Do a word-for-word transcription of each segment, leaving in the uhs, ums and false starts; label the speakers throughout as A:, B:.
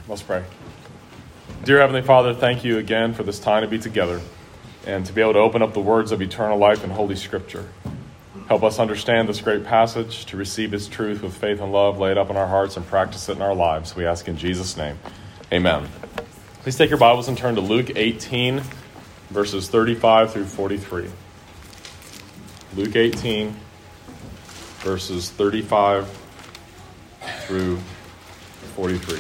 A: Let's pray. Dear Heavenly Father, thank you again for this time to be together and to be able to open up the words of eternal life in Holy Scripture. Help us understand this great passage, to receive its truth with faith and love, lay it up in our hearts and practice it in our lives. We ask in Jesus' name. Amen. Please take your Bibles and turn to Luke eighteen, verses thirty-five through forty-three. Luke eighteen, verses thirty-five through forty-three.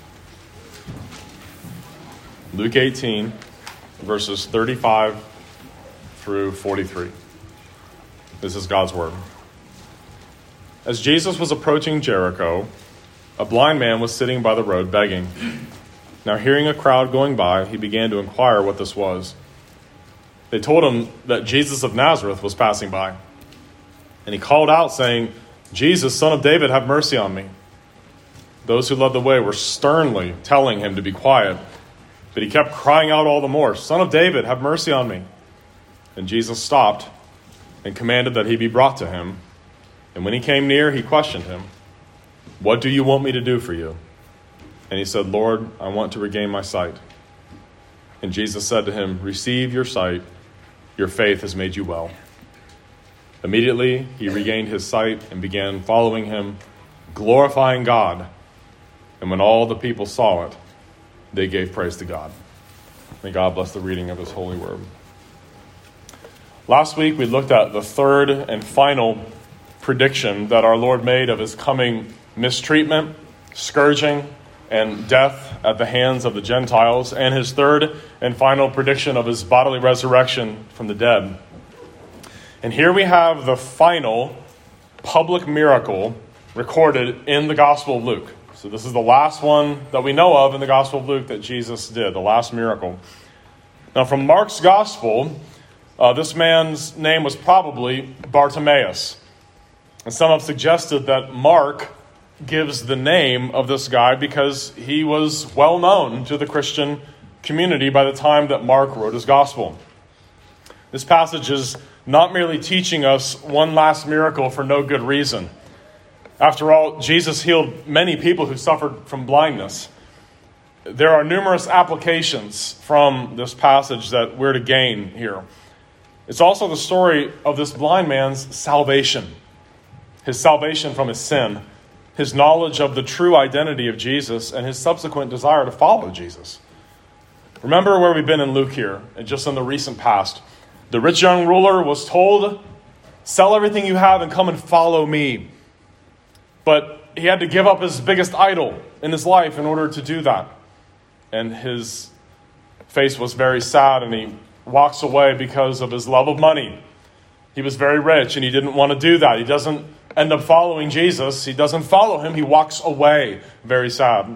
A: Luke eighteen, verses thirty-five through forty-three. This is God's word. As Jesus was approaching Jericho, a blind man was sitting by the road begging. Now, hearing a crowd going by, he began to inquire what this was. They told him that Jesus of Nazareth was passing by. And he called out, saying, "Jesus, Son of David, have mercy on me." Those who led the way were sternly telling him to be quiet. But he kept crying out all the more, "Son of David, have mercy on me." And Jesus stopped and commanded that he be brought to him. And when he came near, he questioned him, "What do you want me to do for you?" And he said, "Lord, I want to regain my sight." And Jesus said to him, "Receive your sight. Your faith has made you well." Immediately he regained his sight and began following him, glorifying God. And when all the people saw it, they gave praise to God. May God bless the reading of his holy word. Last week we looked at the third and final prediction that our Lord made of his coming mistreatment, scourging, and death at the hands of the Gentiles, and his third and final prediction of his bodily resurrection from the dead. And here we have the final public miracle recorded in the Gospel of Luke. So this is the last one that we know of in the Gospel of Luke that Jesus did, the last miracle. Now from Mark's Gospel, uh, this man's name was probably Bartimaeus. And some have suggested that Mark gives the name of this guy because he was well known to the Christian community by the time that Mark wrote his Gospel. This passage is not merely teaching us one last miracle for no good reason. After all, Jesus healed many people who suffered from blindness. There are numerous applications from this passage that we're to gain here. It's also the story of this blind man's salvation. His salvation from his sin, his knowledge of the true identity of Jesus, and his subsequent desire to follow Jesus. Remember where we've been in Luke here, and just in the recent past. The rich young ruler was told, "Sell everything you have and come and follow me." But he had to give up his biggest idol in his life in order to do that. And his face was very sad, and he walks away because of his love of money. He was very rich, and he didn't want to do that. He doesn't end up following Jesus. He doesn't follow him. He walks away very sad.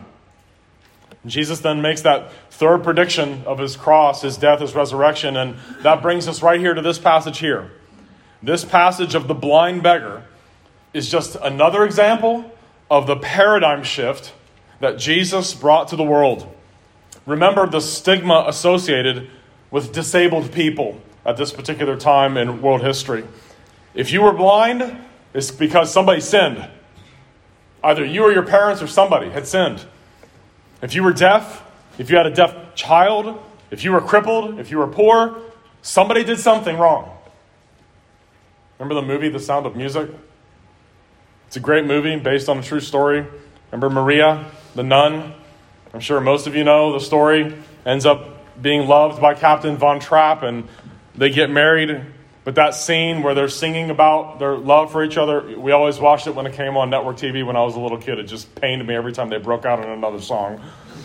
A: Jesus then makes that third prediction of his cross, his death, his resurrection, and that brings us right here to this passage here. This passage of the blind beggar is just another example of the paradigm shift that Jesus brought to the world. Remember the stigma associated with disabled people at this particular time in world history. If you were blind, it's because somebody sinned. Either you or your parents or somebody had sinned. If you were deaf, if you had a deaf child, if you were crippled, if you were poor, somebody did something wrong. Remember the movie The Sound of Music? It's a great movie based on a true story. Remember Maria, the nun? I'm sure most of you know the story. Ends up being loved by Captain Von Trapp, and they get married. But that scene where they're singing about their love for each other, we always watched it when it came on network T V when I was a little kid. It just pained me every time they broke out in another song.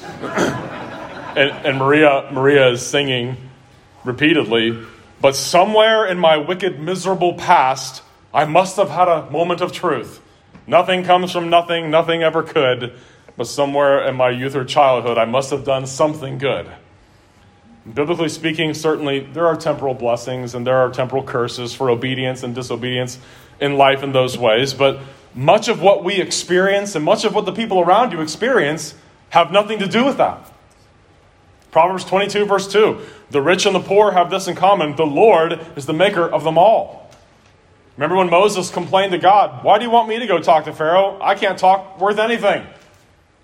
A: and, and Maria, Maria is singing repeatedly, "But somewhere in my wicked, miserable past, I must have had a moment of truth. Nothing comes from nothing, nothing ever could. But somewhere in my youth or childhood, I must have done something good." Biblically speaking, certainly there are temporal blessings and there are temporal curses for obedience and disobedience in life in those ways. But much of what we experience and much of what the people around you experience have nothing to do with that. Proverbs twenty-two, verse two, "The rich and the poor have this in common. The Lord is the maker of them all." Remember when Moses complained to God, "Why do you want me to go talk to Pharaoh? I can't talk worth anything."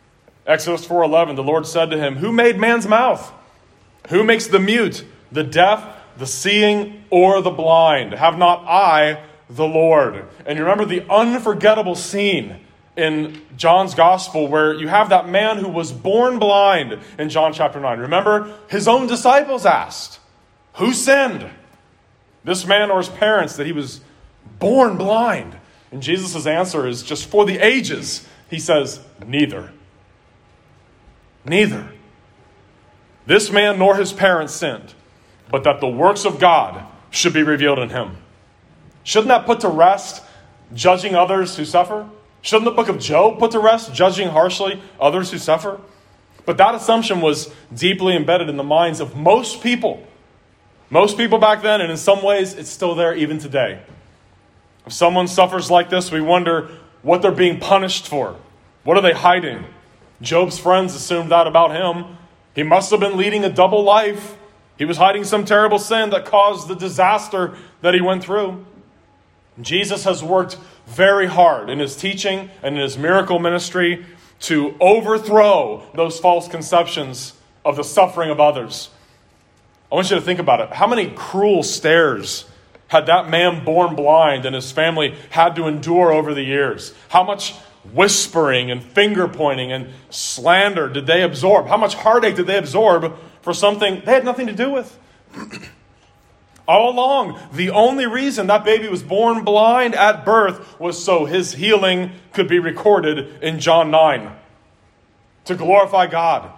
A: Exodus four eleven, the Lord said to him, "Who made man's mouth? Who makes the mute, the deaf, the seeing, or the blind? Have not I the Lord?" And you remember the unforgettable scene in John's gospel where you have that man who was born blind in John chapter nine. Remember, his own disciples asked, "Who sinned? This man or his parents that he was born blind?" And Jesus' answer is just for the ages. He says, "Neither. Neither. This man nor his parents sinned, but that the works of God should be revealed in him." Shouldn't that put to rest judging others who suffer? Shouldn't the book of Job put to rest judging harshly others who suffer? But that assumption was deeply embedded in the minds of most people. Most people back then, and in some ways, it's still there even today. If someone suffers like this, we wonder what they're being punished for. What are they hiding? Job's friends assumed that about him. He must have been leading a double life. He was hiding some terrible sin that caused the disaster that he went through. Jesus has worked very hard in his teaching and in his miracle ministry to overthrow those false conceptions of the suffering of others. I want you to think about it. How many cruel stares had that man born blind and his family had to endure over the years? How much whispering and finger pointing and slander did they absorb? How much heartache did they absorb for something they had nothing to do with? All along, the only reason that baby was born blind at birth was so his healing could be recorded in John nine. To glorify God.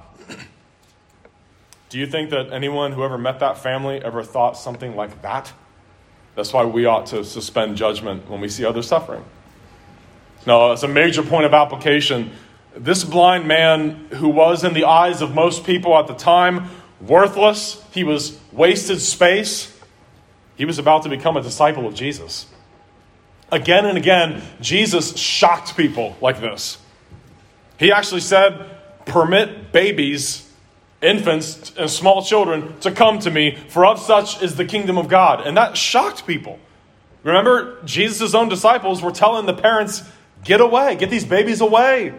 A: Do you think that anyone who ever met that family ever thought something like that? That's why we ought to suspend judgment when we see others suffering. No, it's a major point of application. This blind man, who was in the eyes of most people at the time worthless, he was wasted space, he was about to become a disciple of Jesus. Again and again, Jesus shocked people like this. He actually said, "Permit babies, infants, and small children to come to me, for of such is the kingdom of God." And that shocked people. Remember, Jesus' own disciples were telling the parents, "Get away, get these babies away."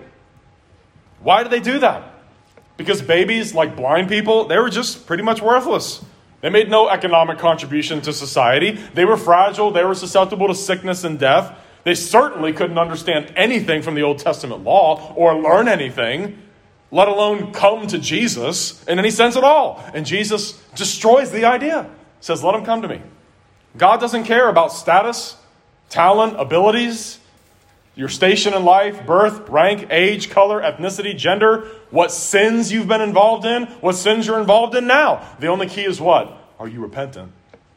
A: Why did they do that? Because babies, like blind people, they were just pretty much worthless. They made no economic contribution to society. They were fragile. They were susceptible to sickness and death. They certainly couldn't understand anything from the Old Testament law or learn anything, let alone come to Jesus in any sense at all. And Jesus destroys the idea. Says, "Let them come to me." God doesn't care about status, talent, abilities, your station in life, birth, rank, age, color, ethnicity, gender, what sins you've been involved in, what sins you're involved in now. The only key is what? Are you repentant?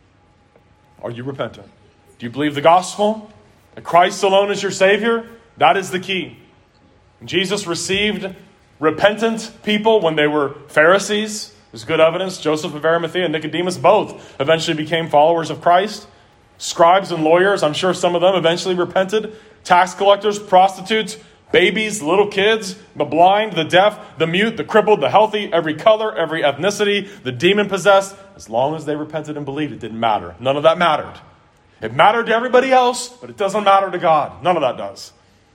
A: Are you repentant? Do you believe the gospel? That Christ alone is your Savior? That is the key. Jesus received repentant people when they were Pharisees. There's good evidence. Joseph of Arimathea and Nicodemus both eventually became followers of Christ. Scribes and lawyers, I'm sure some of them eventually repented. Tax collectors, prostitutes, babies, little kids, the blind, the deaf, the mute, the crippled, the healthy, every color, every ethnicity, the demon-possessed. As long as they repented and believed, it didn't matter. None of that mattered. It mattered to everybody else, but it doesn't matter to God. None of that does.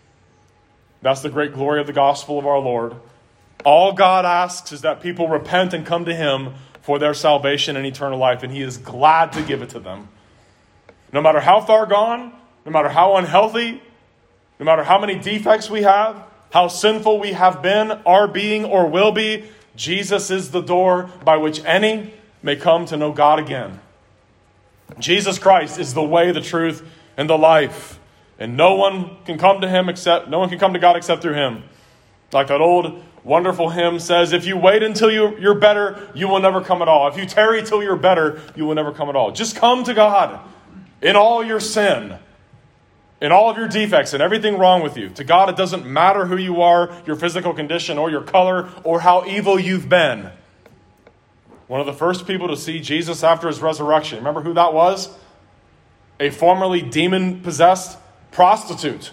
A: That's the great glory of the gospel of our Lord. All God asks is that people repent and come to Him for their salvation and eternal life, and He is glad to give it to them. No matter how far gone, no matter how unhealthy, no matter how many defects we have, how sinful we have been, are being, or will be, Jesus is the door by which any may come to know God again. Jesus Christ is the way, the truth, and the life. And no one can come to Him except, no one can come to God except through Him. Like that old wonderful hymn says, if you wait until you, you're better, you will never come at all. If you tarry till you're better, you will never come at all. Just come to God in all your sin, in all of your defects and everything wrong with you. To God, it doesn't matter who you are, your physical condition, or your color, or how evil you've been. One of the first people to see Jesus after His resurrection, remember who that was? A formerly demon-possessed prostitute.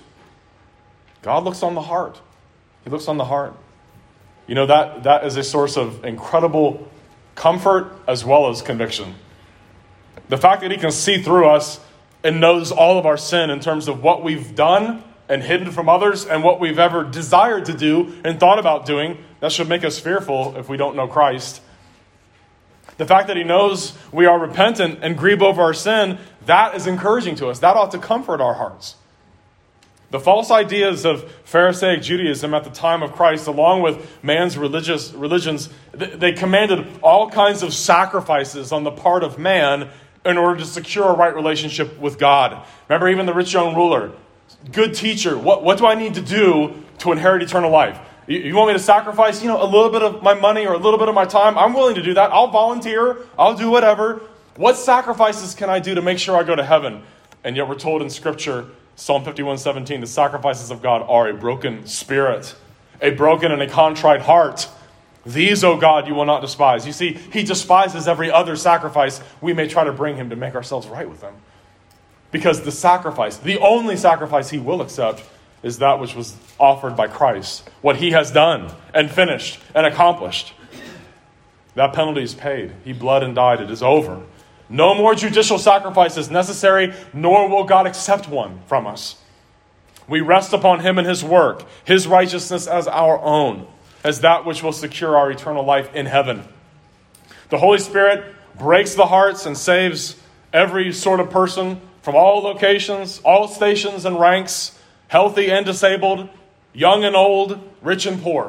A: God looks on the heart. He looks on the heart. You know, that that is a source of incredible comfort as well as conviction. The fact that He can see through us and knows all of our sin in terms of what we've done and hidden from others and what we've ever desired to do and thought about doing, that should make us fearful if we don't know Christ. The fact that he knows we are repentant and grieve over our sin, that is encouraging to us. That ought to comfort our hearts. The false ideas of Pharisaic Judaism at the time of Christ, along with man's religious religions, they commanded all kinds of sacrifices on the part of man in order to secure a right relationship with God. Remember, even the rich young ruler, good teacher, what, what do I need to do to inherit eternal life? You, you want me to sacrifice, you know, a little bit of my money or a little bit of my time? I'm willing to do that. I'll volunteer. I'll do whatever. What sacrifices can I do to make sure I go to heaven? And yet we're told in Scripture, Psalm fifty-one seventeen, the sacrifices of God are a broken spirit, a broken and a contrite heart. These, O God, you will not despise. You see, he despises every other sacrifice we may try to bring him to make ourselves right with him. Because the sacrifice, the only sacrifice he will accept, is that which was offered by Christ. What he has done and finished and accomplished. That penalty is paid. He bled and died. It is over. No more judicial sacrifice is necessary, nor will God accept one from us. We rest upon him and his work, his righteousness as our own, as that which will secure our eternal life in heaven. The Holy Spirit breaks the hearts and saves every sort of person from all locations, all stations and ranks, healthy and disabled, young and old, rich and poor.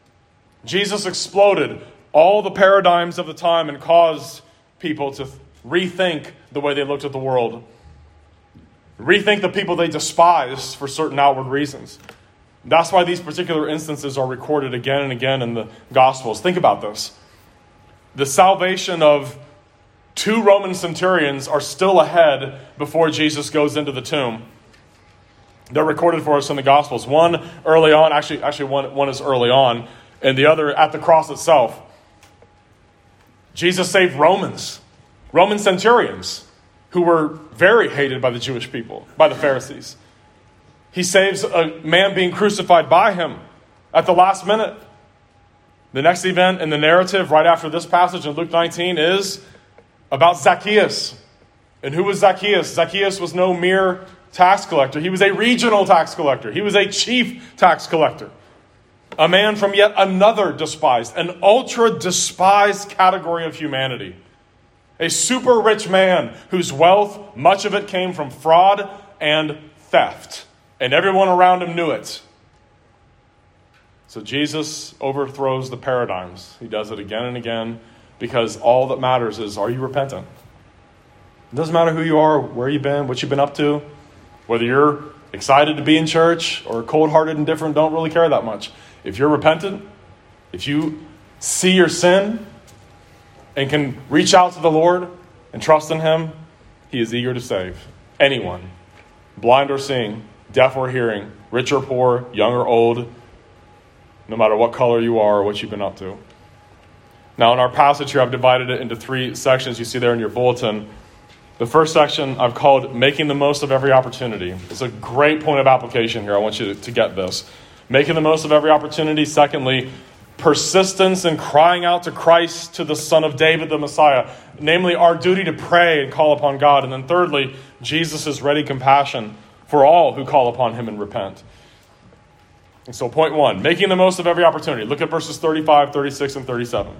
A: Jesus exploded all the paradigms of the time and caused people to rethink the way they looked at the world. Rethink the people they despised for certain outward reasons. That's why these particular instances are recorded again and again in the Gospels. Think about this. The salvation of two Roman centurions are still ahead before Jesus goes into the tomb. They're recorded for us in the Gospels. One early on, actually, actually one, one is early on, and the other at the cross itself. Jesus saved Romans, Roman centurions, who were very hated by the Jewish people, by the Pharisees. He saves a man being crucified by him at the last minute. The next event in the narrative right after this passage in Luke nineteen is about Zacchaeus. And who was Zacchaeus? Zacchaeus was no mere tax collector. He was a regional tax collector. He was a chief tax collector. A man from yet another despised, an ultra despised category of humanity. A super rich man whose wealth, much of it came from fraud and theft. And everyone around him knew it. So Jesus overthrows the paradigms. He does it again and again because all that matters is, are you repentant? It doesn't matter who you are, where you've been, what you've been up to. Whether you're excited to be in church or cold-hearted and indifferent, don't really care that much. If you're repentant, if you see your sin and can reach out to the Lord and trust in him, he is eager to save anyone, blind or seeing, deaf or hearing, rich or poor, young or old, no matter what color you are or what you've been up to. Now, in our passage here, I've divided it into three sections you see there in your bulletin. The first section I've called Making the Most of Every Opportunity. It's a great point of application here. I want you to, to get this. Making the most of every opportunity. Secondly, persistence in crying out to Christ, to the Son of David, the Messiah. Namely, our duty to pray and call upon God. And then thirdly, Jesus' ready compassion for all who call upon him and repent. And so point one, making the most of every opportunity. Look at verses thirty-five, thirty-six, and thirty-seven.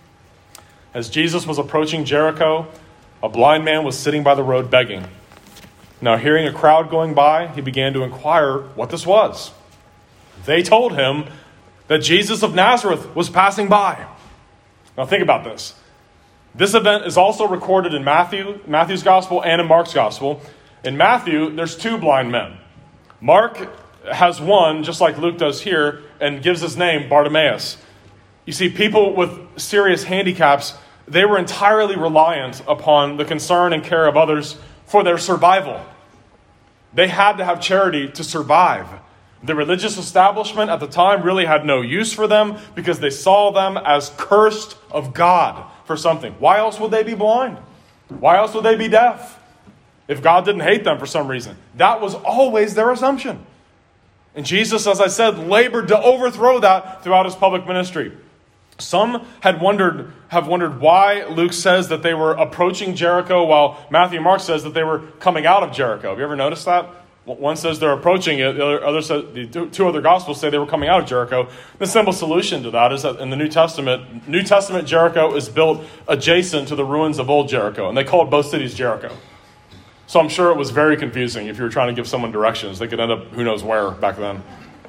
A: As Jesus was approaching Jericho, a blind man was sitting by the road begging. Now, hearing a crowd going by, he began to inquire what this was. They told him that Jesus of Nazareth was passing by. Now, think about this. This event is also recorded in Matthew, Matthew's gospel, and in Mark's gospel. In Matthew, there's two blind men. Mark has one, just like Luke does here, and gives his name, Bartimaeus. You see, people with serious handicaps, they were entirely reliant upon the concern and care of others for their survival. They had to have charity to survive. The religious establishment at the time really had no use for them because they saw them as cursed of God for something. Why else would they be blind? Why else would they be deaf? If God didn't hate them for some reason. That was always their assumption. And Jesus, as I said, labored to overthrow that throughout his public ministry. Some had wondered, have wondered why Luke says that they were approaching Jericho while Matthew and Mark says that they were coming out of Jericho. Have you ever noticed that? One says they're approaching it. The other, other says, the two other Gospels say they were coming out of Jericho. The simple solution to that is that in the New Testament, New Testament Jericho is built adjacent to the ruins of old Jericho, and they called both cities Jericho. So I'm sure it was very confusing if you were trying to give someone directions. They could end up who knows where back then.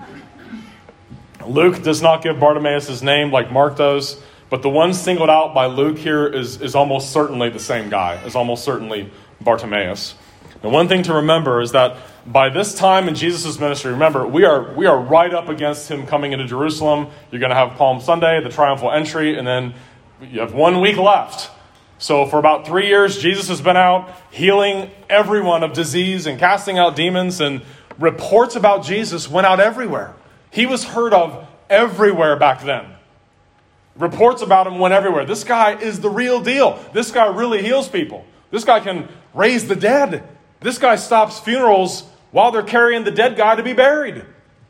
A: Luke does not give Bartimaeus his name like Mark does, but the one singled out by Luke here is, is almost certainly the same guy, is almost certainly Bartimaeus. And one thing to remember is that by this time in Jesus' ministry, remember, we are we are right up against him coming into Jerusalem. You're going to have Palm Sunday, the triumphal entry, and then you have one week left. So for about three years, Jesus has been out healing everyone of disease and casting out demons, and reports about Jesus went out everywhere. He was heard of everywhere back then. Reports about him went everywhere. This guy is the real deal. This guy really heals people. This guy can raise the dead. This guy stops funerals while they're carrying the dead guy to be buried.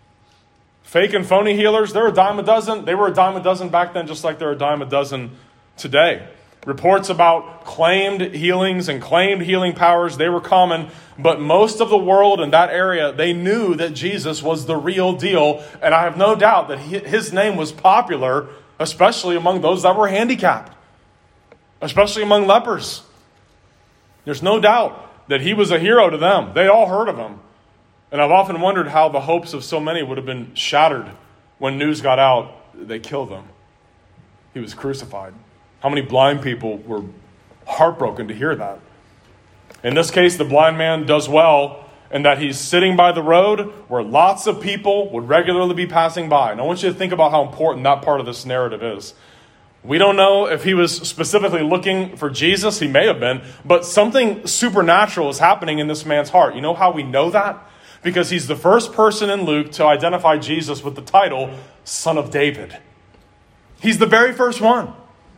A: Fake and phony healers, they're a dime a dozen. They were a dime a dozen back then, just like they're a dime a dozen today. Reports about claimed healings and claimed healing powers, they were common. But most of the world in that area, they knew that Jesus was the real deal. And I have no doubt that his name was popular, especially among those that were handicapped, especially among lepers. There's no doubt that he was a hero to them. They all heard of him. And I've often wondered how the hopes of so many would have been shattered when news got out they killed him. He was crucified. How many blind people were heartbroken to hear that? In this case, the blind man does well in that he's sitting by the road where lots of people would regularly be passing by. And I want you to think about how important that part of this narrative is. We don't know if he was specifically looking for Jesus. He may have been. But something supernatural is happening in this man's heart. You know how we know that? Because he's the first person in Luke to identify Jesus with the title, Son of David. He's the very first one.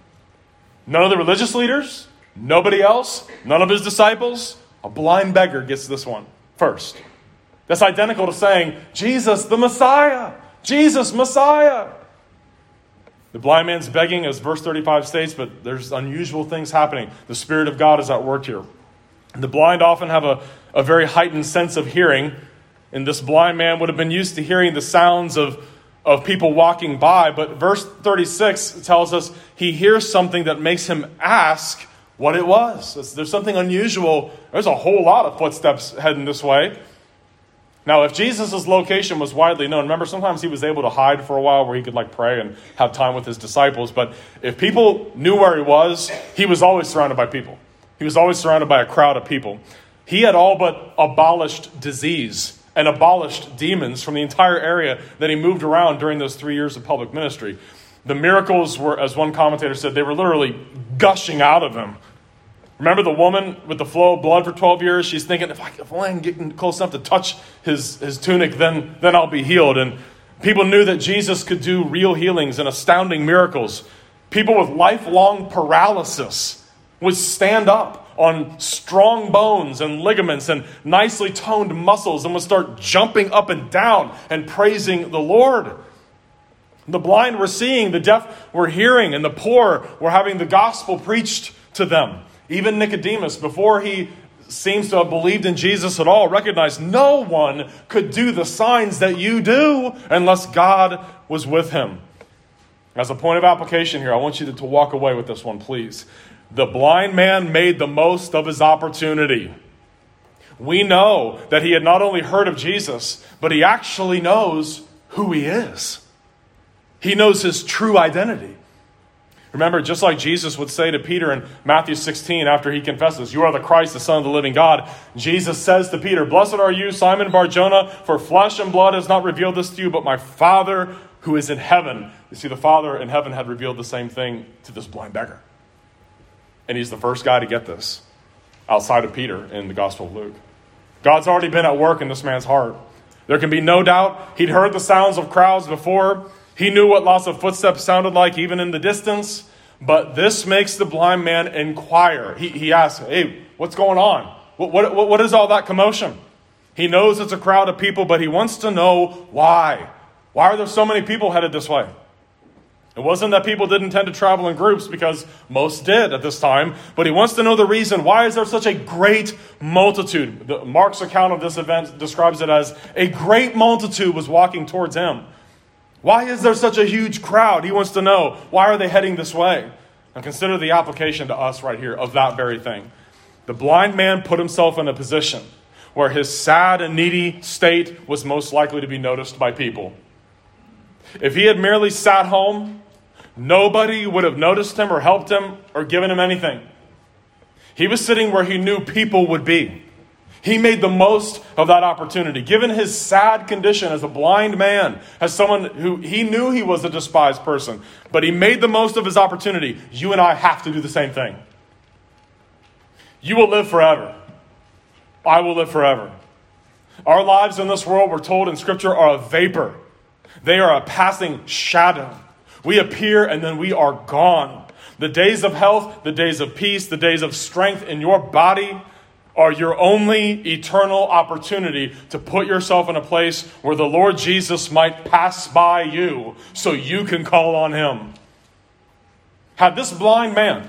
A: None of the religious leaders, nobody else, none of his disciples. A blind beggar gets this one first. That's identical to saying, Jesus, the Messiah. Jesus, Messiah. The blind man's begging, as verse thirty-five states, but there's unusual things happening. The Spirit of God is at work here. The blind often have a, a very heightened sense of hearing. And this blind man would have been used to hearing the sounds of, of people walking by. But verse thirty-six tells us he hears something that makes him ask what it was. There's something unusual. There's a whole lot of footsteps heading this way. Now, if Jesus' location was widely known, remember sometimes he was able to hide for a while where he could like pray and have time with his disciples. But if people knew where he was, he was always surrounded by people. He was always surrounded by a crowd of people. He had all but abolished disease and abolished demons from the entire area that he moved around during those three years of public ministry. The miracles were, as one commentator said, they were literally gushing out of him. Remember the woman with the flow of blood for twelve years? She's thinking, if I, if I can get close enough to touch his, his tunic, then, then I'll be healed. And people knew that Jesus could do real healings and astounding miracles. People with lifelong paralysis would stand up on strong bones and ligaments and nicely toned muscles and would start jumping up and down and praising the Lord. The blind were seeing, the deaf were hearing, and the poor were having the gospel preached to them. Even Nicodemus, before he seems to have believed in Jesus at all, recognized no one could do the signs that you do unless God was with him. As a point of application here, I want you to, to walk away with this one, please. The blind man made the most of his opportunity. We know that he had not only heard of Jesus, but he actually knows who he is. He knows his true identity. Remember, just like Jesus would say to Peter in Matthew sixteen after he confesses, "You are the Christ, the Son of the living God," Jesus says to Peter, "Blessed are you, Simon Bar-Jonah, for flesh and blood has not revealed this to you, but my Father who is in heaven." You see, the Father in heaven had revealed the same thing to this blind beggar. And he's the first guy to get this, outside of Peter in the Gospel of Luke. God's already been at work in this man's heart. There can be no doubt he'd heard the sounds of crowds before. He knew what lots of footsteps sounded like, even in the distance. But this makes the blind man inquire. He, he asks, "Hey, what's going on? What, what, what is all that commotion?" He knows it's a crowd of people, but he wants to know why. Why are there so many people headed this way? It wasn't that people didn't tend to travel in groups, because most did at this time, but he wants to know the reason. Why is there such a great multitude? The, Mark's account of this event describes it as a great multitude was walking towards him. Why is there such a huge crowd? He wants to know. Why are they heading this way? And consider the application to us right here of that very thing. The blind man put himself in a position where his sad and needy state was most likely to be noticed by people. If he had merely sat home, nobody would have noticed him or helped him or given him anything. He was sitting where he knew people would be. He made the most of that opportunity. Given his sad condition as a blind man, as someone who he knew he was a despised person, but he made the most of his opportunity. You and I have to do the same thing. You will live forever. I will live forever. Our lives in this world, we're told in Scripture, are a vapor. They are a passing shadow. We appear and then we are gone. The days of health, the days of peace, the days of strength in your body are your only eternal opportunity to put yourself in a place where the Lord Jesus might pass by you so you can call on him. Had this blind man,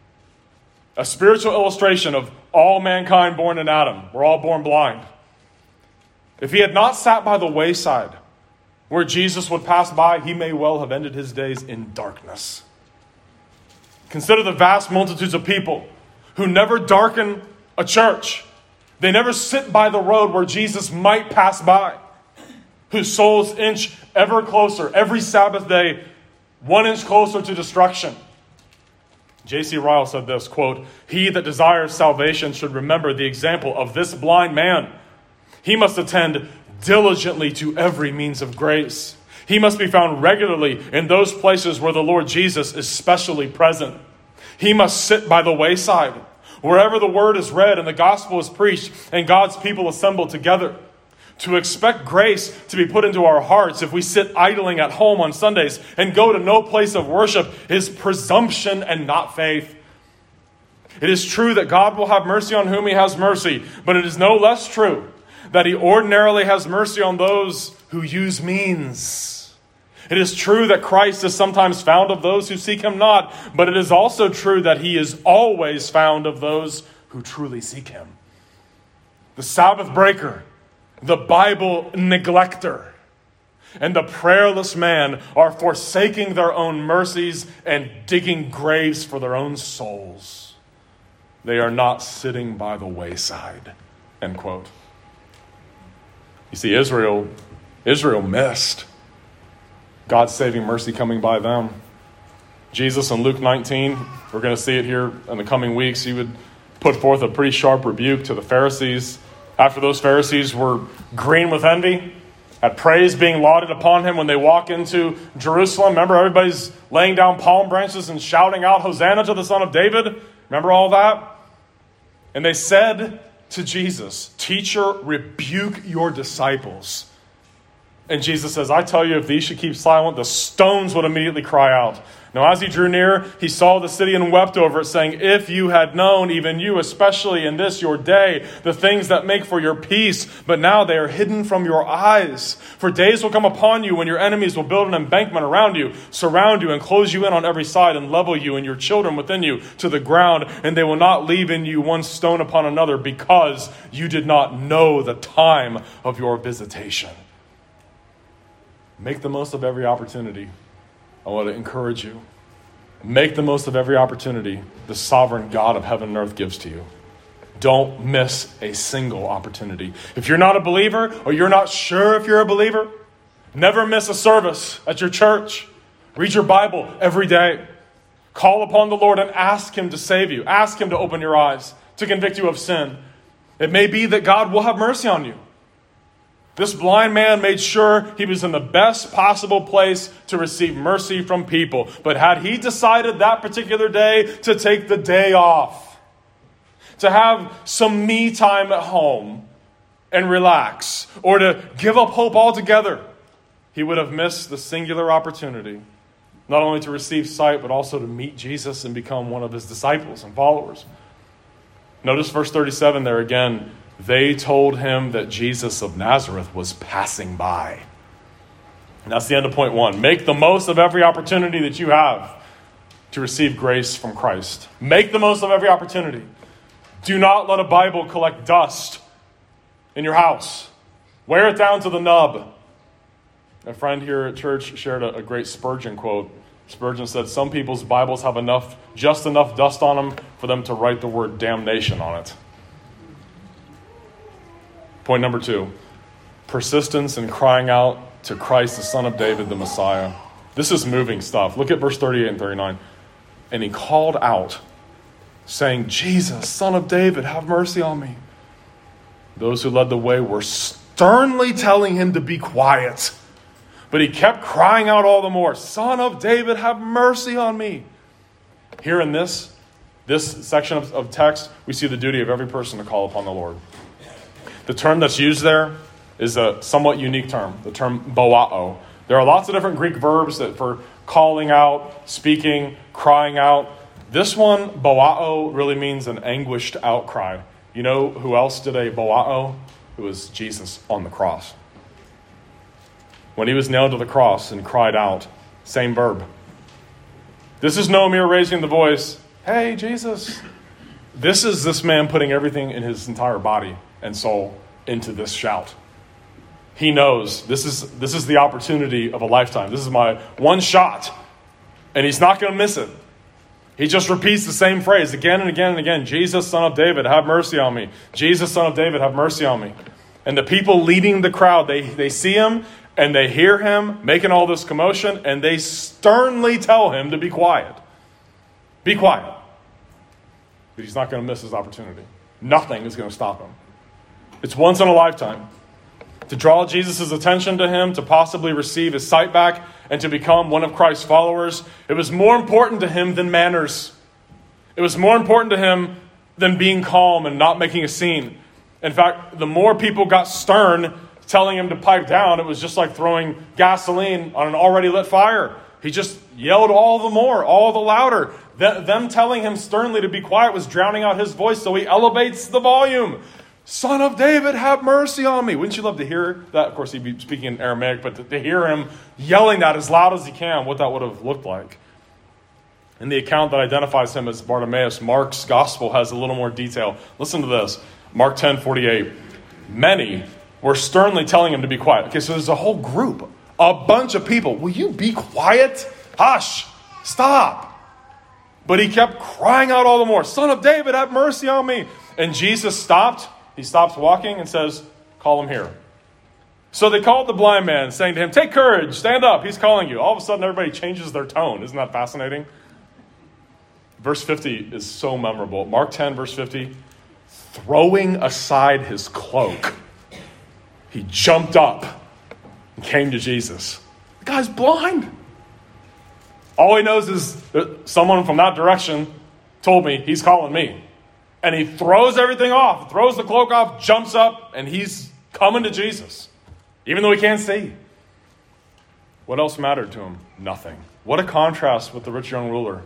A: a spiritual illustration of all mankind born in Adam, we're all born blind. If he had not sat by the wayside where Jesus would pass by, he may well have ended his days in darkness. Consider the vast multitudes of people who never darken a church. They never sit by the road where Jesus might pass by, whose souls inch ever closer, every Sabbath day, one inch closer to destruction. J C Ryle said this, quote, "He that desires salvation should remember the example of this blind man. He must attend diligently to every means of grace. He must be found regularly in those places where the Lord Jesus is specially present. He must sit by the wayside, wherever the word is read and the gospel is preached and God's people assemble together. To expect grace to be put into our hearts if we sit idling at home on Sundays and go to no place of worship is presumption and not faith. It is true that God will have mercy on whom he has mercy, but it is no less true that he ordinarily has mercy on those who use means. It is true that Christ is sometimes found of those who seek him not, but it is also true that he is always found of those who truly seek him. The Sabbath breaker, the Bible neglector, and the prayerless man are forsaking their own mercies and digging graves for their own souls. They are not sitting by the wayside." End quote. You see, Israel, Israel missed God's saving mercy coming by them. Jesus in Luke nineteen, we're going to see it here in the coming weeks, he would put forth a pretty sharp rebuke to the Pharisees. After those Pharisees were green with envy, at praise being lauded upon him when they walk into Jerusalem. Remember, everybody's laying down palm branches and shouting out, "Hosanna to the Son of David." Remember all that? And they said to Jesus, "Teacher, rebuke your disciples." And Jesus says, "I tell you, if these should keep silent, the stones would immediately cry out." Now, as he drew near, he saw the city and wept over it, saying, "If you had known, even you, especially in this your day, the things that make for your peace, but now they are hidden from your eyes. For days will come upon you when your enemies will build an embankment around you, surround you, and close you in on every side, and level you and your children within you to the ground, and they will not leave in you one stone upon another, because you did not know the time of your visitation." Make the most of every opportunity. I want to encourage you. Make the most of every opportunity the sovereign God of heaven and earth gives to you. Don't miss a single opportunity. If you're not a believer, or you're not sure if you're a believer, never miss a service at your church. Read your Bible every day. Call upon the Lord and ask him to save you. Ask him to open your eyes, to convict you of sin. It may be that God will have mercy on you. This blind man made sure he was in the best possible place to receive mercy from people. But had he decided that particular day to take the day off, to have some me time at home and relax, or to give up hope altogether, he would have missed the singular opportunity, not only to receive sight, but also to meet Jesus and become one of his disciples and followers. Notice verse thirty-seven there again. They told him that Jesus of Nazareth was passing by. And that's the end of point one. Make the most of every opportunity that you have to receive grace from Christ. Make the most of every opportunity. Do not let a Bible collect dust in your house. Wear it down to the nub. A friend here at church shared a, a great Spurgeon quote. Spurgeon said, some people's Bibles have enough, just enough dust on them for them to write the word damnation on it. Point number two, persistence in crying out to Christ, the Son of David, the Messiah. This is moving stuff. Look at verse thirty-eight and thirty-nine. And he called out, saying, Jesus, Son of David, have mercy on me. Those who led the way were sternly telling him to be quiet. But he kept crying out all the more, Son of David, have mercy on me. Here in this, this section of, of text, we see the duty of every person to call upon the Lord. The term that's used there is a somewhat unique term, the term boao. There are lots of different Greek verbs that for calling out, speaking, crying out. This one, boao, really means an anguished outcry. You know who else did a boao? It was Jesus on the cross. When he was nailed to the cross and cried out, same verb. This is no mere raising the voice, hey, Jesus. This is this man putting everything in his entire body and soul into this shout. He knows this is this is the opportunity of a lifetime. This is my one shot, and he's not going to miss it. He just repeats the same phrase again and again and again. Jesus, Son of David, have mercy on me. Jesus, Son of David, have mercy on me. And the people leading the crowd, they, they see him and they hear him making all this commotion, and they sternly tell him to be quiet. Be quiet. But he's not going to miss his opportunity. Nothing is going to stop him. It's once in a lifetime. To draw Jesus' attention to him, to possibly receive his sight back, and to become one of Christ's followers, it was more important to him than manners. It was more important to him than being calm and not making a scene. In fact, the more people got stern, telling him to pipe down, it was just like throwing gasoline on an already lit fire. He just yelled all the more, all the louder. Th- them telling him sternly to be quiet was drowning out his voice, so he elevates the volume. Son of David, have mercy on me. Wouldn't you love to hear that? Of course, he'd be speaking in Aramaic, but to, to hear him yelling that as loud as he can, what that would have looked like. In the account that identifies him as Bartimaeus, Mark's gospel has a little more detail. Listen to this. Mark ten forty-eight. Many were sternly telling him to be quiet. Okay, so there's a whole group, a bunch of people. Will you be quiet? Hush, stop. But he kept crying out all the more, Son of David, have mercy on me. And Jesus stopped. He stops walking and says, call him here. So they called the blind man, saying to him, take courage, stand up, he's calling you. All of a sudden, everybody changes their tone. Isn't that fascinating? Verse fifty is so memorable. Mark ten, verse fifty, throwing aside his cloak, he jumped up and came to Jesus. The guy's blind. All he knows is that someone from that direction told me he's calling me. And he throws everything off, throws the cloak off, jumps up, and he's coming to Jesus, even though he can't see. What else mattered to him? Nothing. What a contrast with the rich young ruler.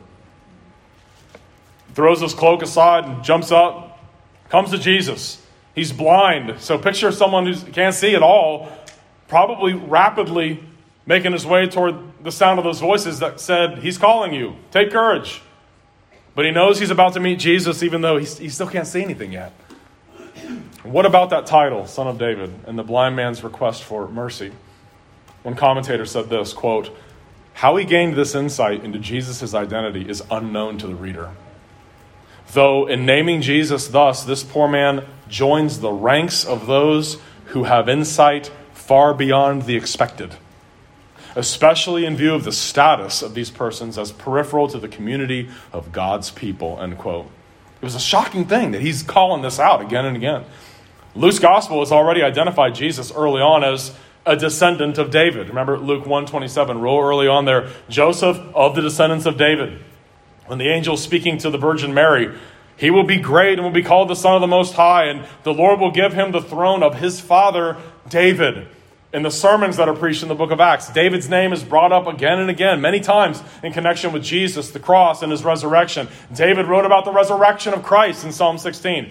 A: Throws his cloak aside and jumps up, comes to Jesus. He's blind, so picture someone who can't see at all, probably rapidly making his way toward the sound of those voices that said, he's calling you, take courage. But he knows he's about to meet Jesus, even though he, he still can't see anything yet. What about that title, Son of David, and the blind man's request for mercy? One commentator said this, quote, how he gained this insight into Jesus' identity is unknown to the reader. Though in naming Jesus thus, this poor man joins the ranks of those who have insight far beyond the expected, especially in view of the status of these persons as peripheral to the community of God's people, end quote. It was a shocking thing that he's calling this out again and again. Luke's gospel has already identified Jesus early on as a descendant of David. Remember Luke one twenty-seven, real early on there, Joseph of the descendants of David. When the angel speaking to the Virgin Mary, he will be great and will be called the Son of the Most High, and the Lord will give him the throne of his father David. In the sermons that are preached in the book of Acts, David's name is brought up again and again, many times in connection with Jesus, the cross, and his resurrection. David wrote about the resurrection of Christ in Psalm sixteen.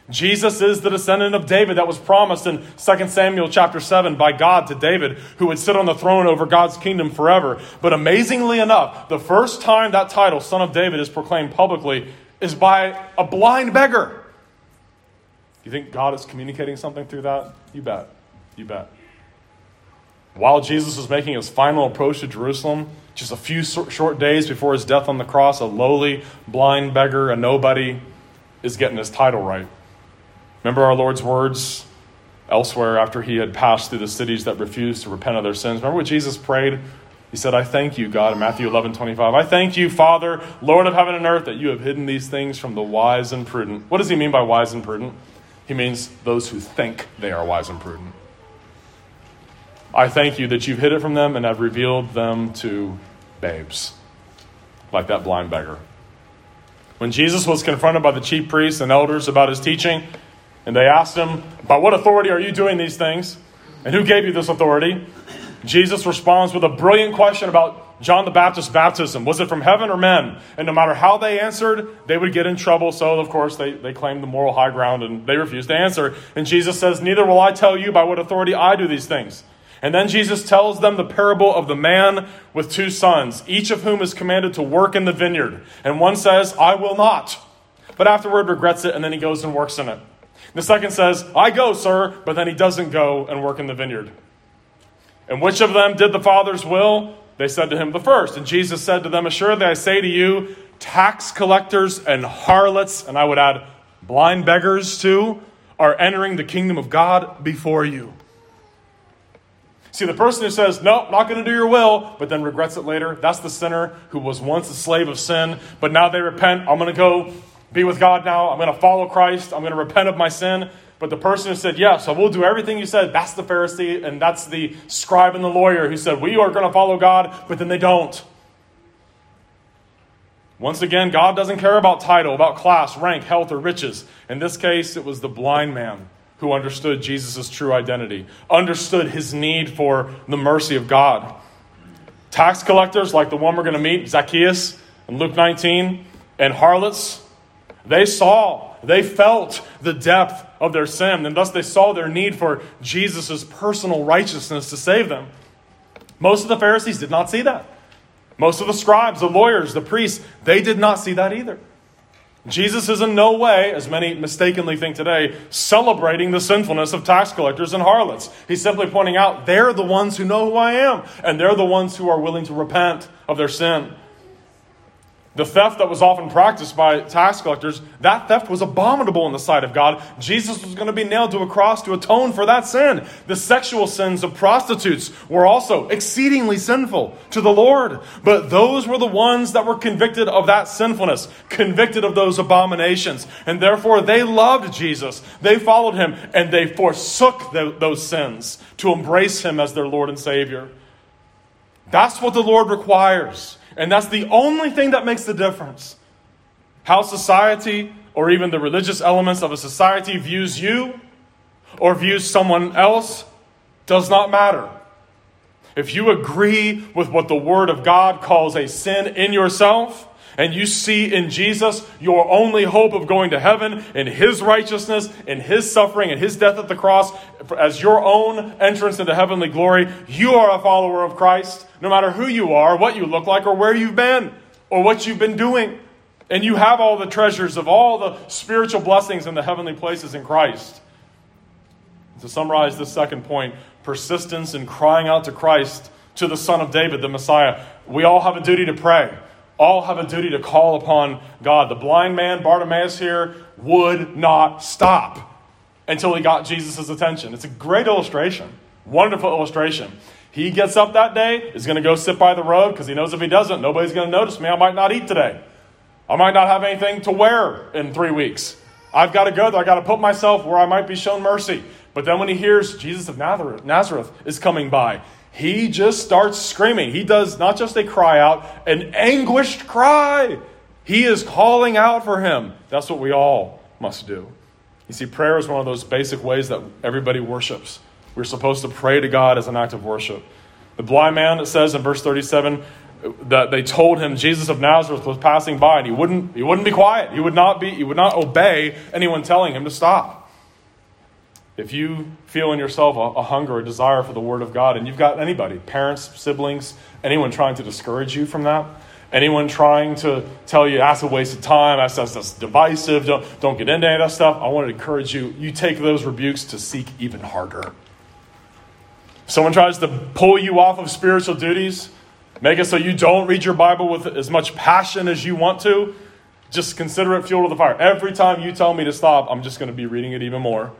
A: Jesus is the descendant of David that was promised in Second Samuel chapter seven by God to David, who would sit on the throne over God's kingdom forever. But amazingly enough, the first time that title, Son of David, is proclaimed publicly is by a blind beggar. You think God is communicating something through that? You bet. You bet. While Jesus was making his final approach to Jerusalem, just a few short days before his death on the cross, a lowly, blind beggar, a nobody, is getting his title right. Remember our Lord's words elsewhere after he had passed through the cities that refused to repent of their sins. Remember what Jesus prayed? He said, I thank you, God, in Matthew eleven twenty-five. I thank you, Father, Lord of heaven and earth, that you have hidden these things from the wise and prudent. What does he mean by wise and prudent? He means those who think they are wise and prudent. I thank you that you've hid it from them and have revealed them to babes, like that blind beggar. When Jesus was confronted by the chief priests and elders about his teaching, and they asked him, by what authority are you doing these things? And who gave you this authority? Jesus responds with a brilliant question about John the Baptist's baptism. Was it from heaven or men? And no matter how they answered, they would get in trouble. So, of course, they, they claimed the moral high ground and they refused to answer. And Jesus says, neither will I tell you by what authority I do these things. And then Jesus tells them the parable of the man with two sons, each of whom is commanded to work in the vineyard. And one says, I will not, but afterward regrets it, and then he goes and works in it. The second says, I go, sir, but then he doesn't go and work in the vineyard. And which of them did the Father's will? They said to him, the first. And Jesus said to them, assuredly I say to you, tax collectors and harlots, and I would add blind beggars too, are entering the kingdom of God before you. See, the person who says, no, not going to do your will, but then regrets it later, that's the sinner who was once a slave of sin, but now they repent. I'm going to go be with God now. I'm going to follow Christ. I'm going to repent of my sin. But the person who said, yes, I will do everything you said, that's the Pharisee, and that's the scribe and the lawyer who said, we are going to follow God, but then they don't. Once again, God doesn't care about title, about class, rank, health, or riches. In this case, it was the blind man who understood Jesus' true identity, understood his need for the mercy of God. Tax collectors, like the one we're going to meet, Zacchaeus in Luke nineteen, and harlots, they saw, they felt the depth of their sin, and thus they saw their need for Jesus' personal righteousness to save them. Most of the Pharisees did not see that. Most of the scribes, the lawyers, the priests, they did not see that either. Jesus is in no way, as many mistakenly think today, celebrating the sinfulness of tax collectors and harlots. He's simply pointing out they're the ones who know who I am, and they're the ones who are willing to repent of their sin. The theft that was often practiced by tax collectors, that theft was abominable in the sight of God. Jesus was going to be nailed to a cross to atone for that sin. The sexual sins of prostitutes were also exceedingly sinful to the Lord. But those were the ones that were convicted of that sinfulness, convicted of those abominations. And therefore they loved Jesus. They followed him and they forsook the, those sins to embrace him as their Lord and Savior. That's what the Lord requires. And that's the only thing that makes the difference. How society, or even the religious elements of a society, views you or views someone else does not matter. If you agree with what the Word of God calls a sin in yourself, and you see in Jesus your only hope of going to heaven, in his righteousness, in his suffering, and his death at the cross, as your own entrance into heavenly glory, you are a follower of Christ, no matter who you are, what you look like, or where you've been, or what you've been doing. And you have all the treasures of all the spiritual blessings in the heavenly places in Christ. To summarize this second point, persistence in crying out to Christ, to the Son of David, the Messiah. We all have a duty to pray. All have a duty to call upon God. The blind man, Bartimaeus here, would not stop until he got Jesus' attention. It's a great illustration. Wonderful illustration. He gets up that day, is going to go sit by the road because he knows if he doesn't, nobody's going to notice me. I might not eat today. I might not have anything to wear in three weeks. I've got to go there. I've got to put myself where I might be shown mercy. But then when he hears Jesus of Nazareth, Nazareth is coming by, he just starts screaming. He does not just a cry out, an anguished cry. He is calling out for him. That's what we all must do. You see, prayer is one of those basic ways that everybody worships. We're supposed to pray to God as an act of worship. The blind man, it says in verse thirty-seven, that they told him Jesus of Nazareth was passing by, and he wouldn't, he wouldn't be quiet. He would not be, he would not obey anyone telling him to stop. If you feel in yourself a, a hunger, a desire for the Word of God, and you've got anybody, parents, siblings, anyone trying to discourage you from that, anyone trying to tell you that's a waste of time, that's, that's, that's divisive, don't, don't get into any of that stuff, I want to encourage you, you take those rebukes to seek even harder. If someone tries to pull you off of spiritual duties, make it so you don't read your Bible with as much passion as you want to, just consider it fuel to the fire. Every time you tell me to stop, I'm just going to be reading it even more.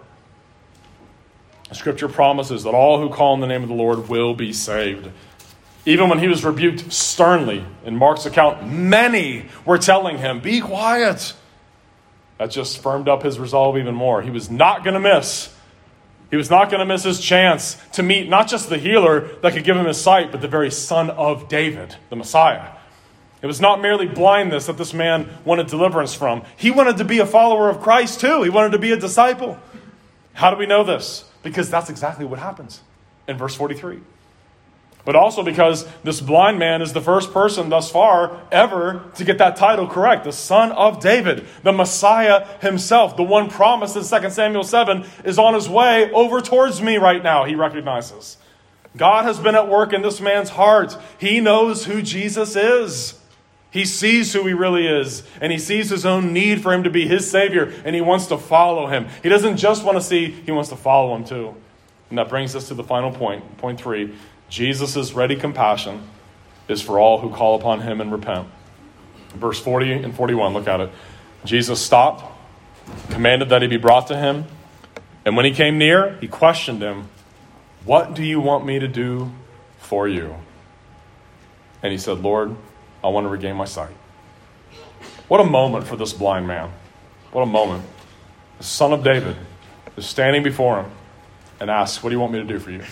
A: Scripture promises that all who call on the name of the Lord will be saved. Even when he was rebuked sternly in Mark's account, many were telling him, be quiet. That just firmed up his resolve even more. He was not going to miss. He was not going to miss his chance to meet not just the healer that could give him his sight, but the very Son of David, the Messiah. It was not merely blindness that this man wanted deliverance from. He wanted to be a follower of Christ too. He wanted to be a disciple. How do we know this? Because that's exactly what happens in verse forty-three. But also because this blind man is the first person thus far ever to get that title correct. The Son of David, the Messiah himself, the one promised in Second Samuel seven, is on his way over towards me right now, he recognizes. God has been at work in this man's heart. He knows who Jesus is. He sees who he really is, and he sees his own need for him to be his Savior, and he wants to follow him. He doesn't just want to see, he wants to follow him too. And that brings us to the final point, point three. Jesus' ready compassion is for all who call upon him and repent. Verse forty and forty-one, look at it. Jesus stopped, commanded that he be brought to him, and when he came near, he questioned him, what do you want me to do for you? And he said, Lord, I want to regain my sight. What a moment for this blind man. What a moment. The Son of David is standing before him and asks, what do you want me to do for you?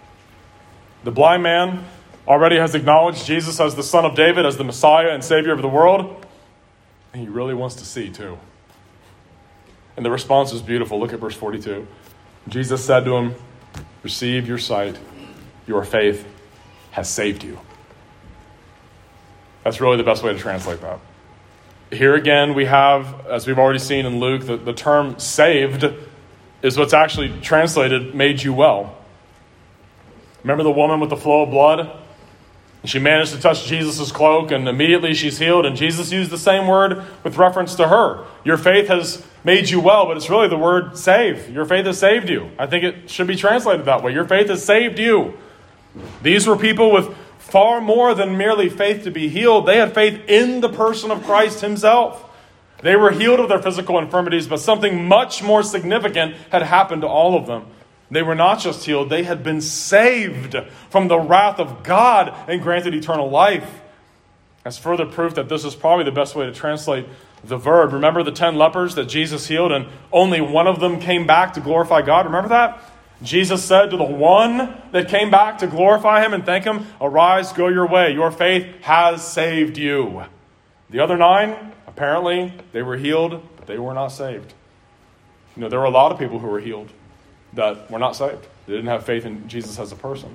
A: The blind man already has acknowledged Jesus as the Son of David, as the Messiah and Savior of the world. And he really wants to see too. And the response is beautiful. Look at verse forty-two. Jesus said to him, receive your sight. Your faith has saved you. That's really the best way to translate that. Here again, we have, as we've already seen in Luke, the, the term saved is what's actually translated made you well. Remember the woman with the flow of blood? She managed to touch Jesus' cloak, and immediately she's healed. And Jesus used the same word with reference to her. Your faith has made you well, but it's really the word save. Your faith has saved you. I think it should be translated that way. Your faith has saved you. These were people with far more than merely faith to be healed. They had faith in the person of Christ himself. They were healed of their physical infirmities, but something much more significant had happened to all of them. They were not just healed, they had been saved from the wrath of God and granted eternal life. As further proof that this is probably the best way to translate the verb. Remember the ten lepers that Jesus healed and only one of them came back to glorify God? Remember that? Jesus said to the one that came back to glorify him and thank him, arise, go your way. Your faith has saved you. The other nine, apparently, they were healed, but they were not saved. You know, there were a lot of people who were healed that were not saved. They didn't have faith in Jesus as a person.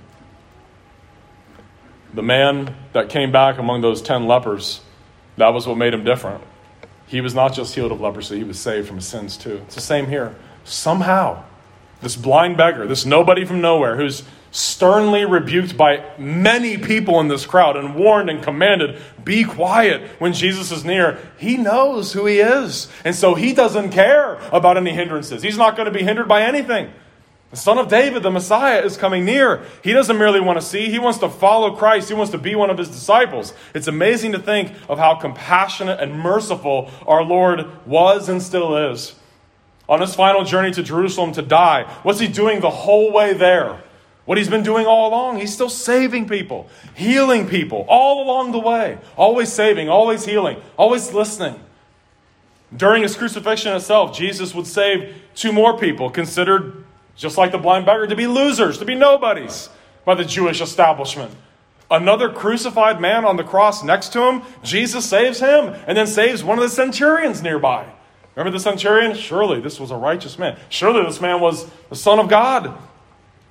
A: The man that came back among those ten lepers, that was what made him different. He was not just healed of leprosy, he was saved from his sins too. It's the same here. Somehow, this blind beggar, this nobody from nowhere, who's sternly rebuked by many people in this crowd and warned and commanded, be quiet when Jesus is near. He knows who he is. And so he doesn't care about any hindrances. He's not going to be hindered by anything. The Son of David, the Messiah, is coming near. He doesn't merely want to see. He wants to follow Christ. He wants to be one of his disciples. It's amazing to think of how compassionate and merciful our Lord was and still is. On his final journey to Jerusalem to die, what's he doing the whole way there? What he's been doing all along, he's still saving people, healing people all along the way. Always saving, always healing, always listening. During his crucifixion itself, Jesus would save two more people considered, just like the blind beggar, to be losers, to be nobodies by the Jewish establishment. Another crucified man on the cross next to him, Jesus saves him and then saves one of the centurions nearby. Remember the centurion? Surely this was a righteous man. Surely this man was the Son of God.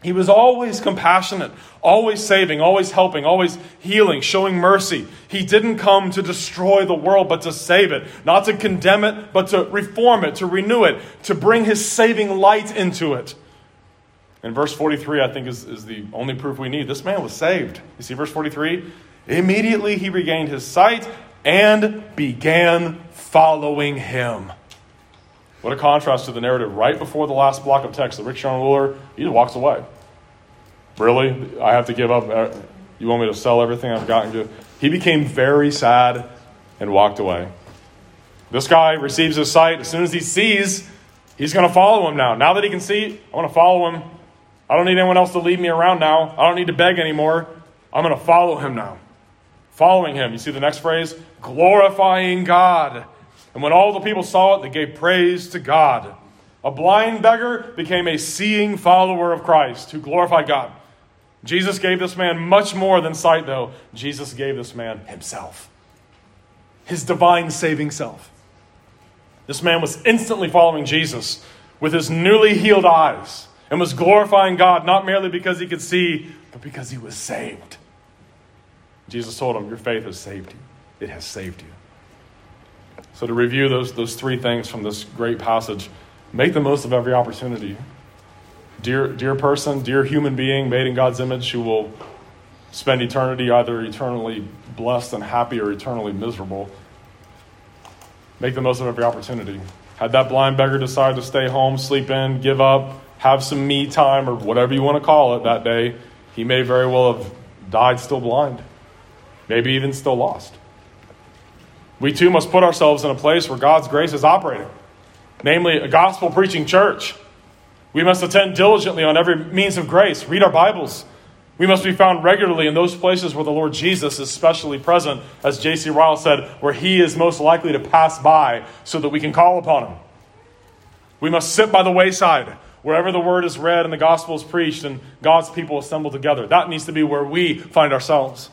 A: He was always compassionate, always saving, always helping, always healing, showing mercy. He didn't come to destroy the world, but to save it. Not to condemn it, but to reform it, to renew it, to bring his saving light into it. And verse forty-three, I think, is, is the only proof we need. This man was saved. You see verse forty-three? Immediately he regained his sight and began following him. What a contrast to the narrative right before the last block of text. The rich young ruler, he just walks away. Really? I have to give up? You want me to sell everything I've gotten to? He became very sad and walked away. This guy receives his sight. As soon as he sees, he's going to follow him now. Now that he can see, I want to follow him. I don't need anyone else to lead me around now. I don't need to beg anymore. I'm going to follow him now. Following him. You see the next phrase? Glorifying God. And when all the people saw it, they gave praise to God. A blind beggar became a seeing follower of Christ who glorified God. Jesus gave this man much more than sight, though. Jesus gave this man himself. His divine saving self. This man was instantly following Jesus with his newly healed eyes and was glorifying God not merely because he could see, but because he was saved. Jesus told him, your faith has saved you. It has saved you. So to review those, those three things from this great passage, make the most of every opportunity. Dear, dear person, dear human being made in God's image who will spend eternity either eternally blessed and happy or eternally miserable. Make the most of every opportunity. Had that blind beggar decided to stay home, sleep in, give up, have some me time or whatever you want to call it that day, he may very well have died still blind. Maybe even still lost. We too must put ourselves in a place where God's grace is operating, namely a gospel-preaching church. We must attend diligently on every means of grace, read our Bibles. We must be found regularly in those places where the Lord Jesus is specially present, as J C Ryle said, where he is most likely to pass by so that we can call upon him. We must sit by the wayside, wherever the word is read and the gospel is preached and God's people assemble together. That needs to be where we find ourselves.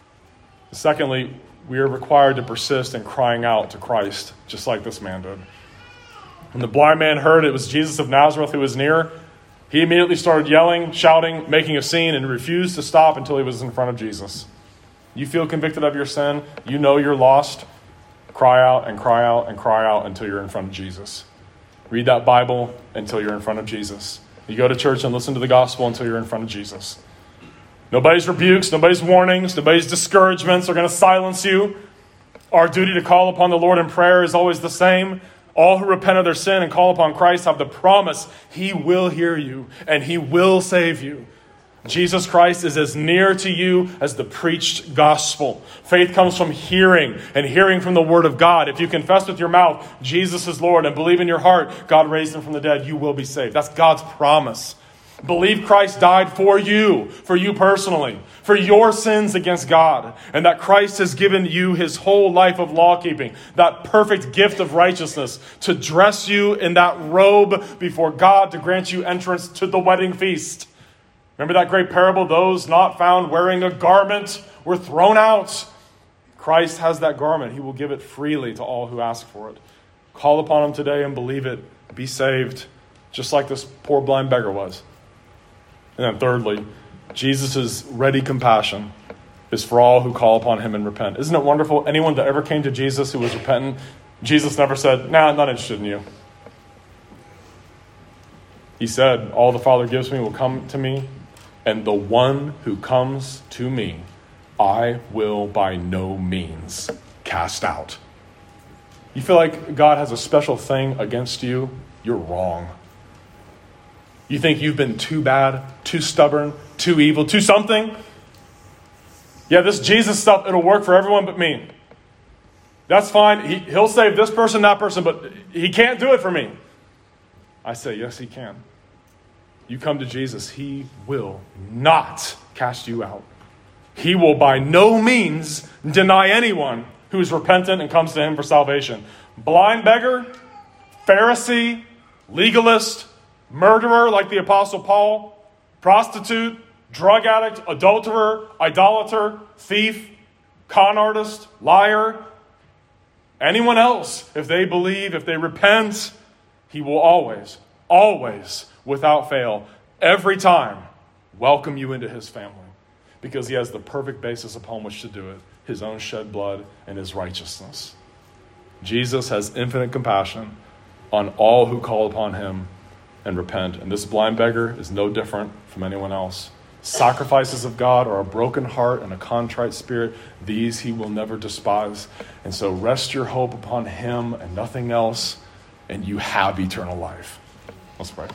A: Secondly, we are required to persist in crying out to Christ, just like this man did. When the blind man heard it was Jesus of Nazareth who was near, he immediately started yelling, shouting, making a scene, and refused to stop until he was in front of Jesus. You feel convicted of your sin, you know you're lost, cry out and cry out and cry out until you're in front of Jesus. Read that Bible until you're in front of Jesus. You go to church and listen to the gospel until you're in front of Jesus. Nobody's rebukes, nobody's warnings, nobody's discouragements are going to silence you. Our duty to call upon the Lord in prayer is always the same. All who repent of their sin and call upon Christ have the promise he will hear you and he will save you. Jesus Christ is as near to you as the preached gospel. Faith comes from hearing and hearing from the word of God. If you confess with your mouth Jesus is Lord and believe in your heart God raised him from the dead, you will be saved. That's God's promise. Believe Christ died for you, for you personally, for your sins against God, and that Christ has given you his whole life of law-keeping, that perfect gift of righteousness, to dress you in that robe before God, to grant you entrance to the wedding feast. Remember that great parable? Those not found wearing a garment were thrown out. Christ has that garment. He will give it freely to all who ask for it. Call upon him today and believe it. Be saved, just like this poor blind beggar was. And then thirdly, Jesus' ready compassion is for all who call upon him and repent. Isn't it wonderful? Anyone that ever came to Jesus who was repentant, Jesus never said, nah, I'm not interested in you. He said, all the Father gives me will come to me, and the one who comes to me, I will by no means cast out. You feel like God has a special thing against you? You're wrong. You think you've been too bad, too stubborn, too evil, too something? Yeah, this Jesus stuff, it'll work for everyone but me. That's fine. He, he'll save this person, that person, but he can't do it for me. I say, yes, he can. You come to Jesus, he will not cast you out. He will by no means deny anyone who is repentant and comes to him for salvation. Blind beggar, Pharisee, legalist, murderer like the Apostle Paul, prostitute, drug addict, adulterer, idolater, thief, con artist, liar, anyone else, if they believe, if they repent, he will always, always, without fail, every time welcome you into his family, because he has the perfect basis upon which to do it, his own shed blood and his righteousness. Jesus has infinite compassion on all who call upon him and repent. And this blind beggar is no different from anyone else. Sacrifices of God are a broken heart and a contrite spirit. These he will never despise. And so rest your hope upon him and nothing else, and you have eternal life. Let's pray.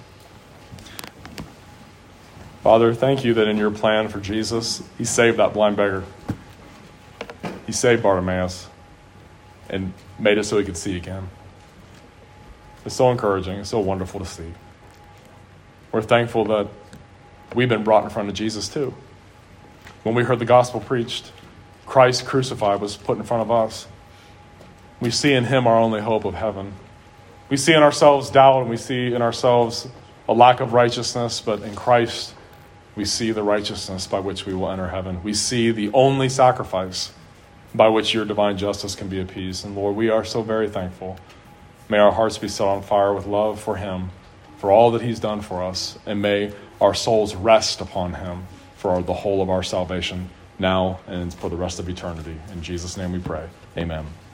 A: Father, thank you that in your plan for Jesus, he saved that blind beggar. He saved Bartimaeus and made it so he could see again. It's so encouraging. It's so wonderful to see. We're thankful that we've been brought in front of Jesus too. When we heard the gospel preached, Christ crucified was put in front of us. We see in him our only hope of heaven. We see in ourselves doubt, and we see in ourselves a lack of righteousness, but in Christ we see the righteousness by which we will enter heaven. We see the only sacrifice by which your divine justice can be appeased. And Lord, we are so very thankful. May our hearts be set on fire with love for him, for all that he's done for us, and may our souls rest upon him for the whole of our salvation now and for the rest of eternity. In Jesus' name we pray. Amen.